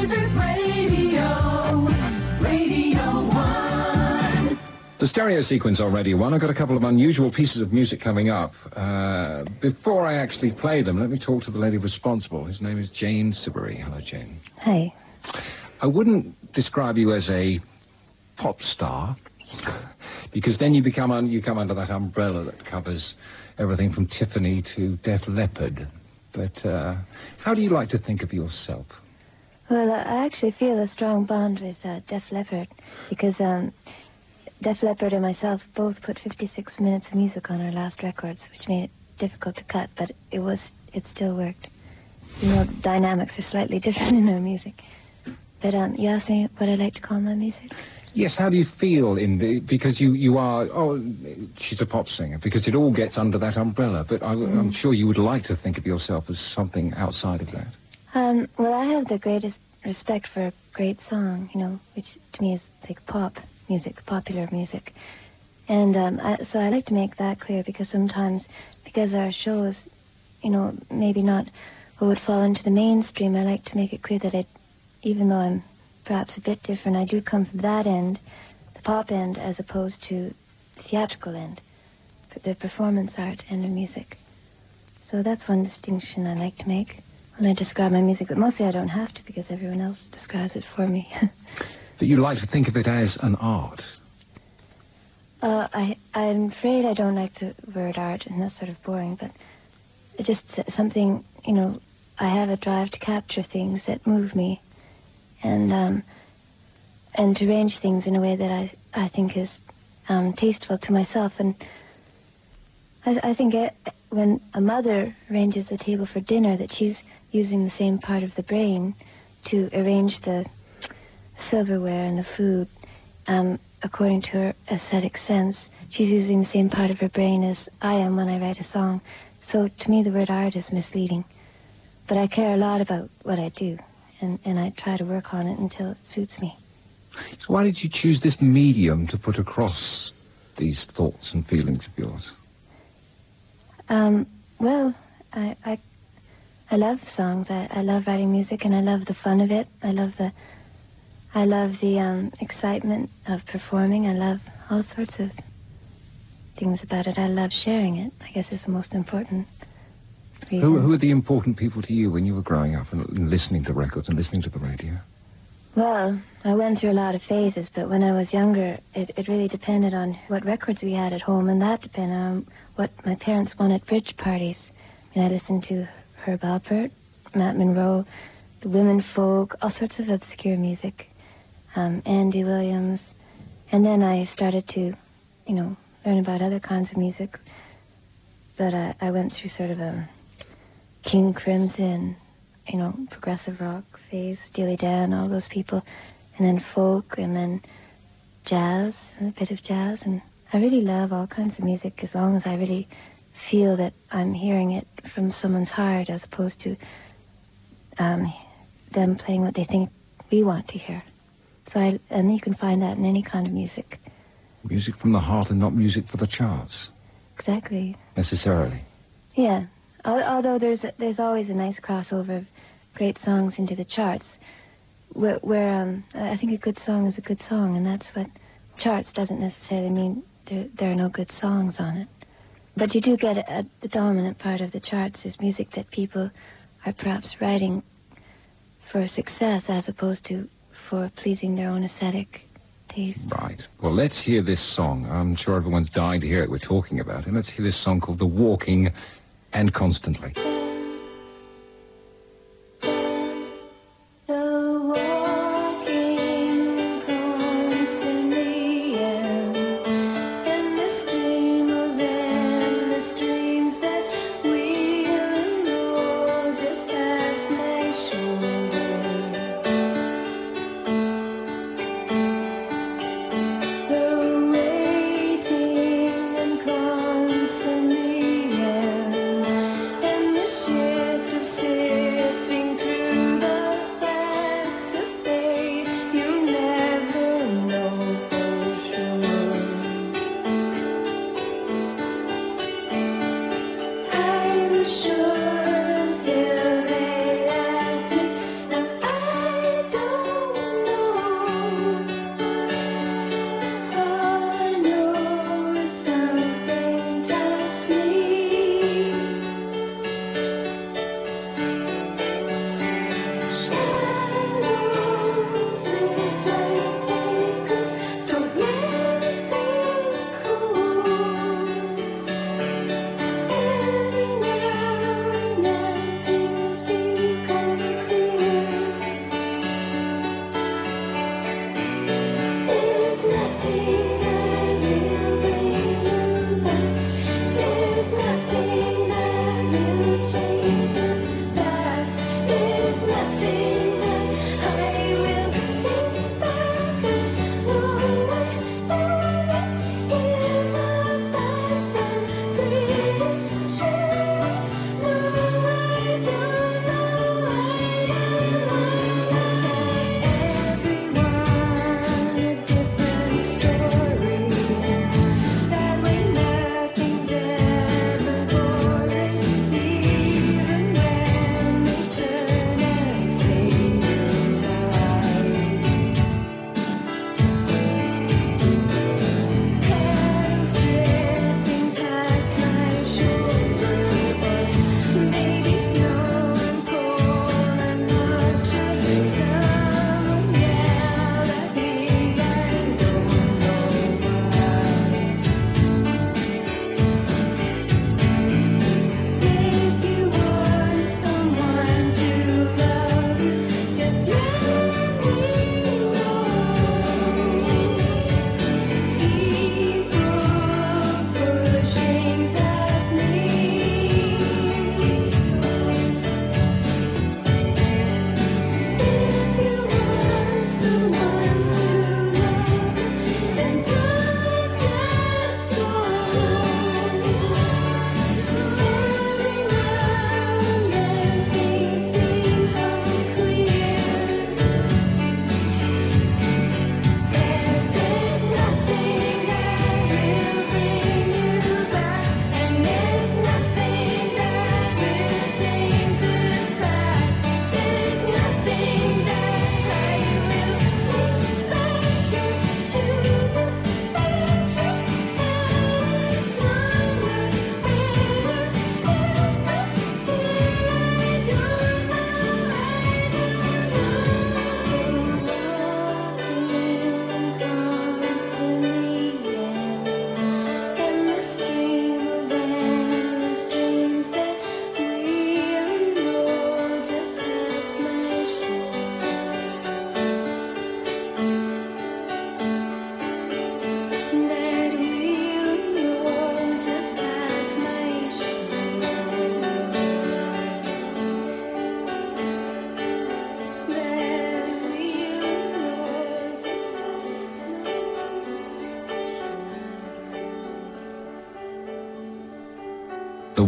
favorite radio, Radio 1. The stereo sequence on Radio 1. I've got a couple of unusual pieces of music coming up. Before I actually play them, let me talk to the lady responsible. His name is Jane Siberry. Hello, Jane. Hi. I wouldn't describe you as a pop star, because then you come under that umbrella that covers everything from Tiffany to Def Leppard. But how do you like to think of yourself? Well, I actually feel a strong bond with Def Leppard, because Def Leppard and myself both put 56 minutes of music on our last records, which made it difficult to cut, but it still worked. You know, dynamics are slightly different in our music. But you asked me what I like to call my music? Yes, how do you feel because you are, she's a pop singer, because it all gets under that umbrella, but I'm sure you would like to think of yourself as something outside of that. Well, I have the greatest respect for a great song, you know, which to me is like pop music, popular music. And so I like to make that clear, because sometimes, because our show is, you know, maybe not what would fall into the mainstream, I like to make it clear that even though I'm perhaps a bit different, I do come from that end, the pop end, as opposed to the theatrical end, the performance art end of music. So that's one distinction I like to make when I describe my music, but mostly I don't have to, because everyone else describes it for me. But you like to think of it as an art? I'm afraid I don't like the word art, and that's sort of boring, but it's just something, you know, I have a drive to capture things that move me, and to arrange things in a way that I think is tasteful to myself. And I think when a mother arranges the table for dinner, that she's using the same part of the brain to arrange the silverware and the food according to her aesthetic sense. She's using the same part of her brain as I am when I write a song. So to me, the word art is misleading. But I care a lot about what I do, and I try to work on it until it suits me. So why did you choose this medium to put across these thoughts and feelings of yours? Well, I love songs. I love writing music, and I love the fun of it. I love the excitement of performing. I love all sorts of things about it. I love sharing it, I guess, is the most important reason. Who are the important people to you when you were growing up and listening to records and listening to the radio? Well, I went through a lot of phases, but when I was younger, it really depended on what records we had at home, and that depended on what my parents wanted at bridge parties. And I listened to Herb Alpert, Matt Monro, the Women Folk, all sorts of obscure music, Andy Williams. And then I started to, you know, learn about other kinds of music. But I went through sort of a King Crimson, you know, progressive rock phase, Steely Dan, all those people, and then folk, and then jazz, a bit of jazz. And I really love all kinds of music, as long as I really feel that I'm hearing it from someone's heart, as opposed to them playing what they think we want to hear. So and you can find that in any kind of music. Music from the heart and not music for the charts. Exactly. Necessarily. Yeah. Although there's always a nice crossover of great songs into the charts, where I think a good song is a good song, and that's what charts doesn't necessarily mean there are no good songs on it. But you do get the dominant part of the charts is music that people are perhaps writing for success, as opposed to for pleasing their own aesthetic taste. Right. Well, let's hear this song. I'm sure everyone's dying to hear it. We're talking about it. Let's hear this song called The Walking and Constantly. And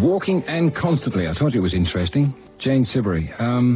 Walking and Constantly. I told you it was interesting. Jane Siberry.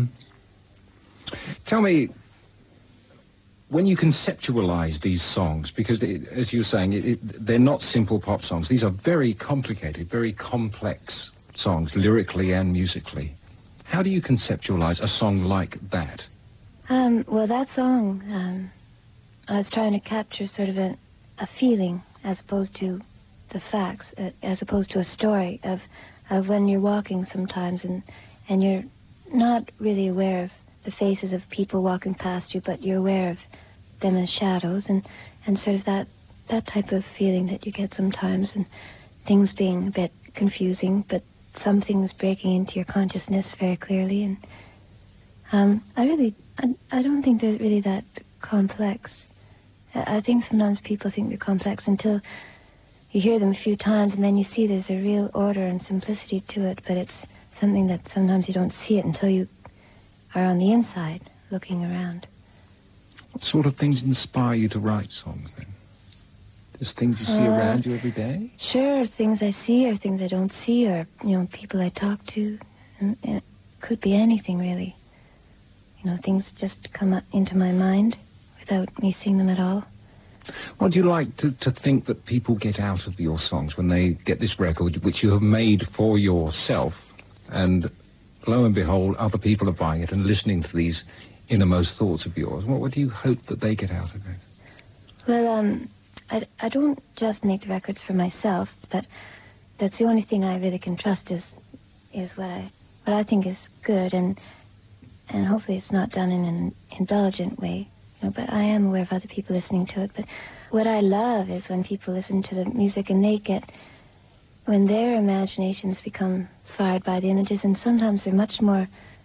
Tell me, when you conceptualize these songs, because as you were saying, they're not simple pop songs. These are very complicated, very complex songs, lyrically and musically. How do you conceptualize a song like that? Well, that song, I was trying to capture sort of a feeling as opposed to the facts, as opposed to a story of when you're walking sometimes and you're not really aware of the faces of people walking past you, but you're aware of them as shadows and sort of that type of feeling that you get sometimes, and things being a bit confusing, but some things breaking into your consciousness very clearly. And I don't think they're really that complex. I think sometimes people think they're complex until you hear them a few times, and then you see there's a real order and simplicity to it, but it's something that sometimes you don't see it until you are on the inside looking around. What sort of things inspire you to write songs, then? Just things you see around you every day? Sure, things I see or things I don't see, or, people I talk to. And it could be anything, really. Things just come up into my mind without me seeing them at all. What do you like to think that people get out of your songs when they get this record, which you have made for yourself, and lo and behold, other people are buying it and listening to these innermost thoughts of yours? What do you hope that they get out of it? Well, I don't just make the records for myself, but that's the only thing I really can trust is what I think is good, and hopefully it's not done in an indulgent way. But I am aware of other people listening to it. But what I love is when people listen to the music and when their imaginations become fired by the images, and sometimes they're much more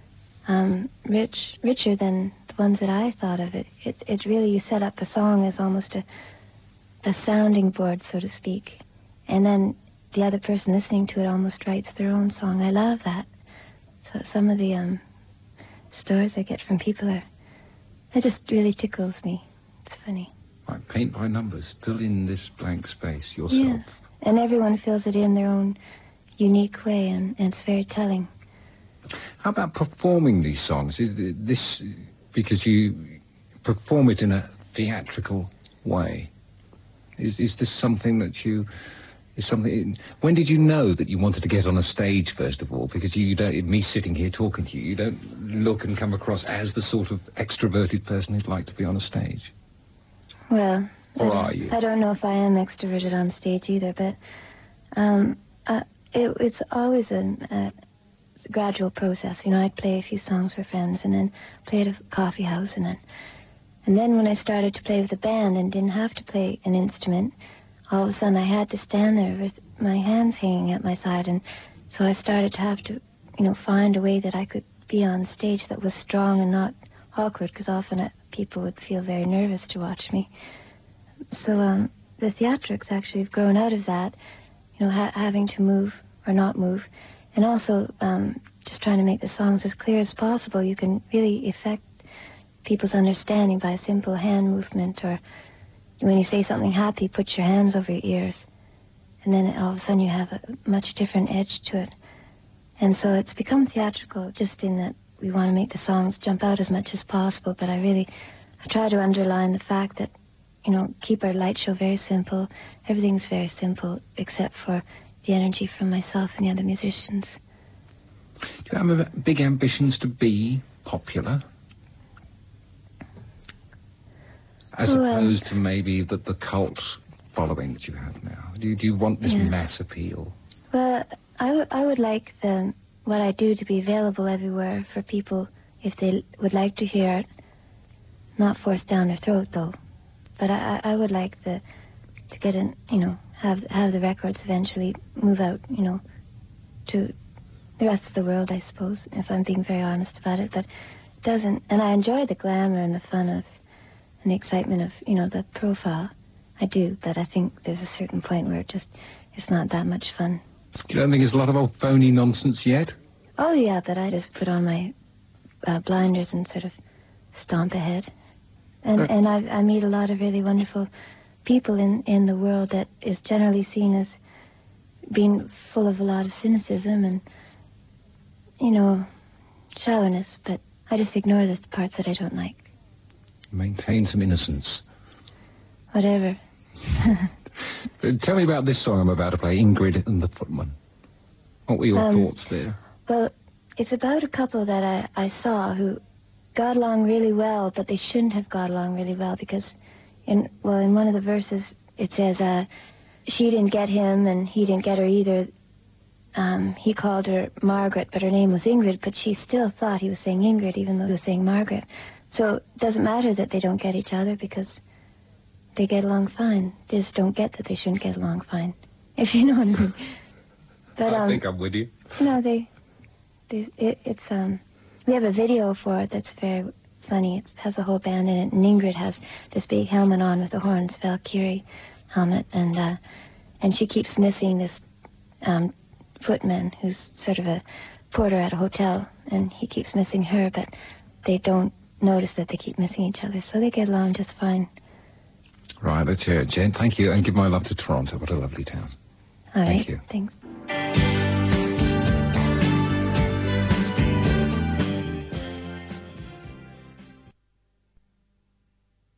richer than the ones that I thought of. It really, you set up a song as almost a sounding board, so to speak, and then the other person listening to it almost writes their own song. I love that. So some of the stories I get from people it just really tickles me. It's funny. Like paint by numbers, fill in this blank space yourself. Yes, and everyone fills it in their own unique way, and it's very telling. How about performing these songs? Is this because you perform it in a theatrical way? Is this something that you... When did you know that you wanted to get on a stage, first of all? Because you don't... Me sitting here talking to you, you don't look and come across as the sort of extroverted person who'd like to be on a stage. Well... Or are you? I don't know if I am extroverted on stage either, but it's always a gradual process. I'd play a few songs for friends and then play at a coffee house, and then when I started to play with a band and didn't have to play an instrument, all of a sudden I had to stand there with my hands hanging at my side, and so I started to have to, find a way that I could be on stage that was strong and not awkward, because often people would feel very nervous to watch me. So the theatrics actually have grown out of that, having to move or not move, and also just trying to make the songs as clear as possible. You can really affect people's understanding by a simple hand movement, or when you say something happy, put your hands over your ears, and then all of a sudden you have a much different edge to it. And so it's become theatrical, just in that we want to make the songs jump out as much as possible, but I try to underline the fact that, keep our light show very simple. Everything's very simple, except for the energy from myself and the other musicians. Do you have big ambitions to be popular? As opposed to maybe the cult following that you have now? Do you want this mass appeal? Well, I would like what I do to be available everywhere for people if they would like to hear it, not forced down their throat, though. But I would like to get in, have the records eventually move out, to the rest of the world, I suppose, if I'm being very honest about it. But it doesn't, and I enjoy the glamour and the fun of, and the excitement of, the profile. I do, but I think there's a certain point where it's not that much fun. You don't think it's a lot of old phony nonsense yet? Oh, yeah, but I just put on my blinders and sort of stomp ahead. And I meet a lot of really wonderful people in the world that is generally seen as been full of a lot of cynicism and, shallowness, but I just ignore the parts that I don't like. Maintain some innocence. Whatever. Tell me about this song I'm about to play, Ingrid and the Footman. What were your thoughts there? Well, it's about a couple that I saw who got along really well, but they shouldn't have got along really well because, in one of the verses, it says, she didn't get him and he didn't get her either. He called her Margaret, but her name was Ingrid, but she still thought he was saying Ingrid, even though he was saying Margaret. So it doesn't matter that they don't get each other because they get along fine. They just don't get that they shouldn't get along fine, if you know what I mean. But, I think I'm with you. No, it's we have a video for it that's very funny. It has a whole band in it, and Ingrid has this big helmet on with the horns, Valkyrie helmet, and she keeps missing this footman who's sort of a porter at a hotel, and he keeps missing her, but they don't notice that they keep missing each other, so they get along just fine. Right, let's hear it, Jen. Thank you, and give my love to Toronto. What a lovely town. All right. Thank you. Thanks.